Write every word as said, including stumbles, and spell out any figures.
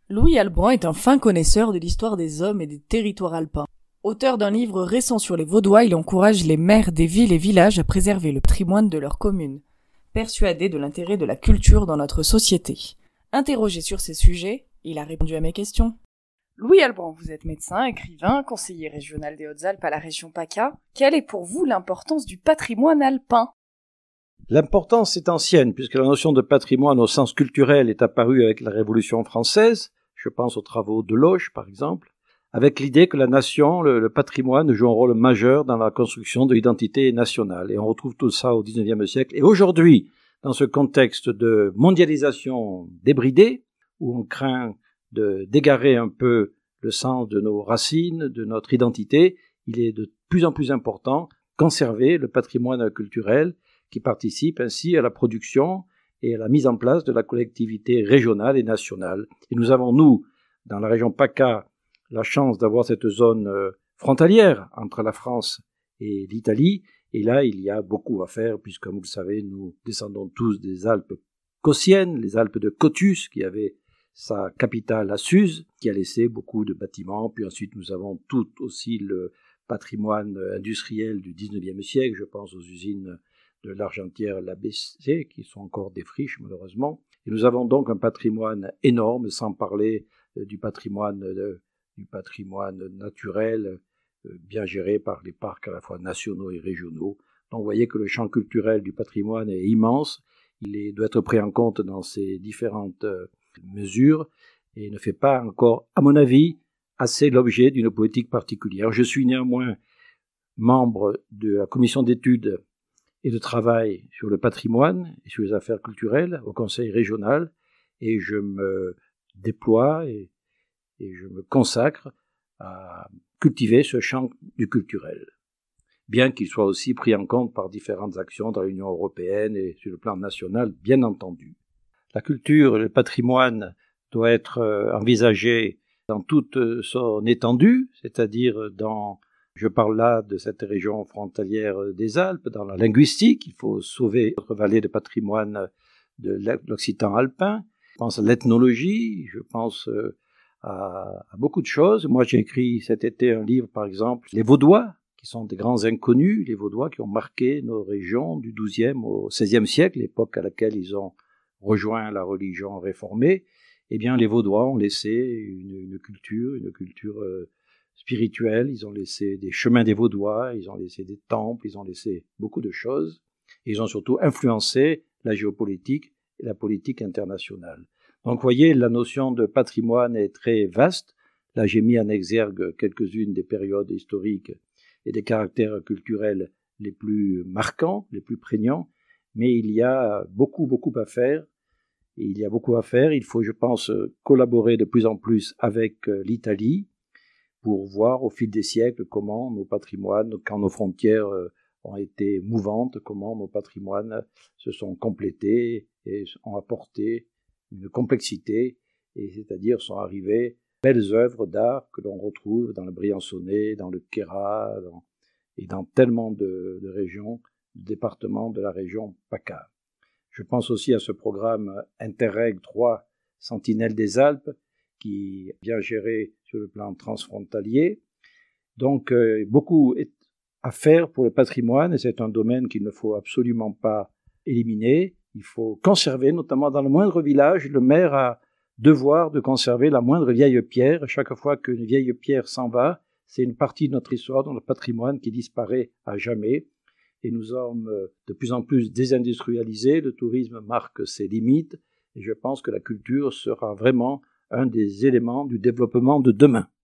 Louis Albrand est un fin connaisseur de l'histoire des hommes et des territoires alpins. Auteur d'un livre récent sur les Vaudois, il encourage les maires des villes et villages à préserver le patrimoine de leur commune, persuadé de l'intérêt de la culture dans notre société. Interrogé sur ces sujets, il a répondu à mes questions. Louis Albrand, vous êtes médecin, écrivain, conseiller régional des Hautes-Alpes à la région PACA. Quelle est pour vous l'importance du patrimoine alpin ? L'importance est ancienne, puisque la notion de patrimoine au sens culturel est apparue avec la Révolution française, je pense aux travaux de Loge par exemple, avec l'idée que la nation, le, le patrimoine joue un rôle majeur dans la construction de l'identité nationale. Et on retrouve tout ça au dix-neuvième siècle. Et aujourd'hui, dans ce contexte de mondialisation débridée, où on craint de d'égarer un peu le sens de nos racines, de notre identité, il est de plus en plus important de conserver le patrimoine culturel qui participe ainsi à la production et à la mise en place de la collectivité régionale et nationale. Et nous avons, nous, dans la région PACA, la chance d'avoir cette zone frontalière entre la France et l'Italie. Et là, il y a beaucoup à faire, puisque, comme vous le savez, nous descendons tous des Alpes caussiennes, les Alpes de Cottus, qui avait sa capitale à Suse, qui a laissé beaucoup de bâtiments. Puis ensuite, nous avons tout aussi le patrimoine industriel du dix-neuvième siècle. Je pense aux usines de l'Argentière, l'A B C, qui sont encore des friches, malheureusement. Et nous avons donc un patrimoine énorme, sans parler du patrimoine, de, du patrimoine naturel, bien géré par les parcs à la fois nationaux et régionaux. Donc vous voyez que le champ culturel du patrimoine est immense. Il est, doit être pris en compte dans ces différentes mesures et ne fait pas encore, à mon avis, assez l'objet d'une politique particulière. Je suis néanmoins membre de la commission d'études et de travail sur le patrimoine et sur les affaires culturelles au Conseil régional, et je me déploie et, et je me consacre à cultiver ce champ du culturel, bien qu'il soit aussi pris en compte par différentes actions dans l'Union européenne et sur le plan national, bien entendu. La culture, le patrimoine doit être envisagé dans toute son étendue, c'est-à-dire dans Je parle là de cette région frontalière des Alpes, dans la linguistique. Il faut sauver notre vallée de patrimoine de l'Occitan alpin. Je pense à l'ethnologie, je pense à, à beaucoup de choses. Moi, j'ai écrit cet été un livre, par exemple, Les Vaudois, qui sont des grands inconnus, les Vaudois qui ont marqué nos régions du douzième au seizième siècle, l'époque à laquelle ils ont rejoint la religion réformée. Eh bien, les Vaudois ont laissé une, une culture, une culture... Euh, spirituels, ils ont laissé des chemins des Vaudois, ils ont laissé des temples, ils ont laissé beaucoup de choses, et ils ont surtout influencé la géopolitique et la politique internationale. Donc, vous voyez, la notion de patrimoine est très vaste. Là, j'ai mis en exergue quelques-unes des périodes historiques et des caractères culturels les plus marquants, les plus prégnants, mais il y a beaucoup, beaucoup à faire. Et il y a beaucoup à faire. Il faut, je pense, collaborer de plus en plus avec l'Italie, pour voir au fil des siècles comment nos patrimoines, quand nos frontières ont été mouvantes, comment nos patrimoines se sont complétés et ont apporté une complexité, et c'est-à-dire sont arrivées belles œuvres d'art que l'on retrouve dans le Briançonnais, dans le Queyras, dans, et dans tellement de, de régions, de départements de la région PACA. Je pense aussi à ce programme Interreg trois, Sentinelle des Alpes, qui est bien géré sur le plan transfrontalier. Donc, euh, beaucoup est à faire pour le patrimoine, et c'est un domaine qu'il ne faut absolument pas éliminer. Il faut conserver, notamment dans le moindre village, le maire a devoir de conserver la moindre vieille pierre. Chaque fois qu'une vieille pierre s'en va, c'est une partie de notre histoire, de notre patrimoine qui disparaît à jamais. Et nous sommes de plus en plus désindustrialisés, le tourisme marque ses limites, et je pense que la culture sera vraiment un des éléments du développement de demain.